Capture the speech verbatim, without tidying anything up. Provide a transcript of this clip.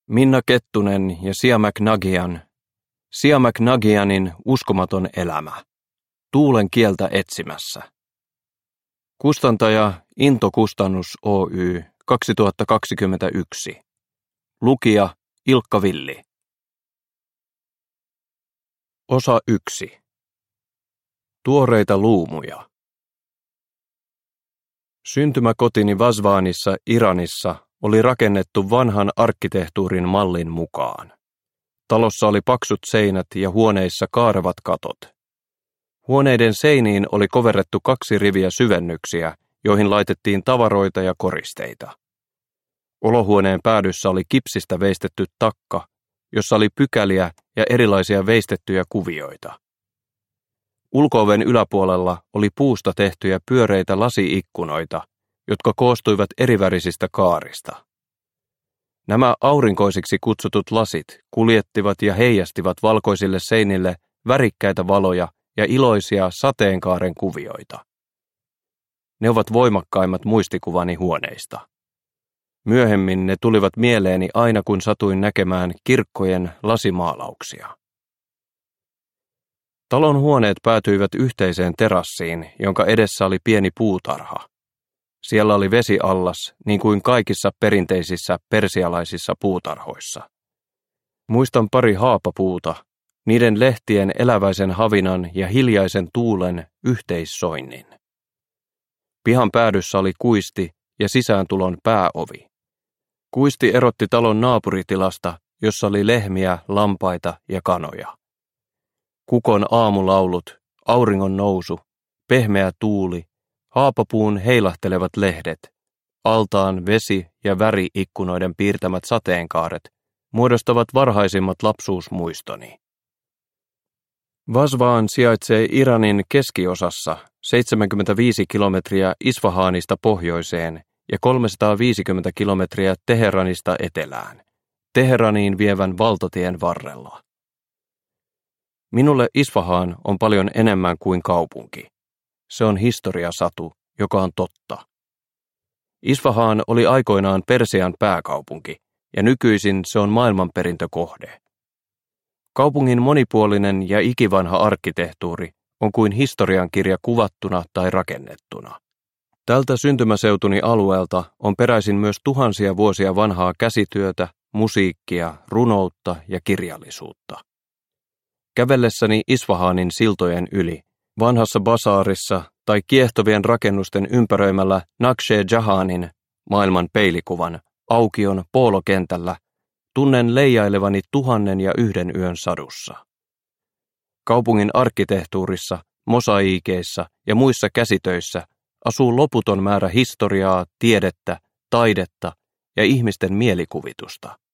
Minna Kettunen ja Sia McNagian. Sia McNagianin uskomaton elämä. Tuulen kieltä etsimässä. Kustantaja Into Kustannus Oy kaksituhattakaksikymmentäyksi. Lukija Ilkka Villi. Osa yksi. Tuoreita luumuja. Syntymäkotini Vazvaanissa Iranissa oli rakennettu vanhan arkkitehtuurin mallin mukaan. Talossa oli paksut seinät ja huoneissa kaarevat katot. Huoneiden seiniin oli koverrettu kaksi riviä syvennyksiä, joihin laitettiin tavaroita ja koristeita. Olohuoneen päädyssä oli kipsistä veistetty takka, jossa oli pykäliä ja erilaisia veistettyjä kuvioita. Ulko-oven yläpuolella oli puusta tehtyjä pyöreitä lasi-ikkunoita, jotka koostuivat erivärisistä kaarista. Nämä aurinkoisiksi kutsutut lasit kuljettivat ja heijastivat valkoisille seinille värikkäitä valoja ja iloisia sateenkaaren kuvioita. Ne ovat voimakkaimmat muistikuvani huoneista. Myöhemmin ne tulivat mieleeni aina kun satuin näkemään kirkkojen lasimaalauksia. Talon huoneet päätyivät yhteiseen terassiin, jonka edessä oli pieni puutarha. Siellä oli vesiallas, niin kuin kaikissa perinteisissä persialaisissa puutarhoissa. Muistan pari haapapuuta, niiden lehtien eläväisen havinan ja hiljaisen tuulen yhteissoinnin. Pihan päädyssä oli kuisti ja sisääntulon pääovi. Kuisti erotti talon naapuritilasta, jossa oli lehmiä, lampaita ja kanoja. Kukon aamulaulut, auringon nousu, pehmeä tuuli, haapapuun heilahtelevat lehdet, altaan vesi- ja väri-ikkunoiden piirtämät sateenkaaret muodostavat varhaisimmat lapsuusmuistoni. Vazvaan sijaitsee Iranin keskiosassa seitsemänkymmentäviisi kilometriä Isfahanista pohjoiseen ja kolmesataaviisikymmentä kilometriä Teheranista etelään, Teheraniin vievän valtatien varrella. Minulle Isfahan on paljon enemmän kuin kaupunki. Se on historiasatu, joka on totta. Isfahan oli aikoinaan Persian pääkaupunki, ja nykyisin se on maailmanperintökohde. Kaupungin monipuolinen ja ikivanha arkkitehtuuri on kuin historiankirja kuvattuna tai rakennettuna. Tältä syntymäseutuni alueelta on peräisin myös tuhansia vuosia vanhaa käsityötä, musiikkia, runoutta ja kirjallisuutta. Kävellessäni Isfahanin siltojen yli, vanhassa basaarissa tai kiehtovien rakennusten ympäröimällä Nakshe-Jahanin, maailman peilikuvan, aukion poolokentällä, tunnen leijailevani tuhannen ja yhden yön sadussa. Kaupungin arkkitehtuurissa, mosaiikeissa ja muissa käsitöissä asuu loputon määrä historiaa, tiedettä, taidetta ja ihmisten mielikuvitusta.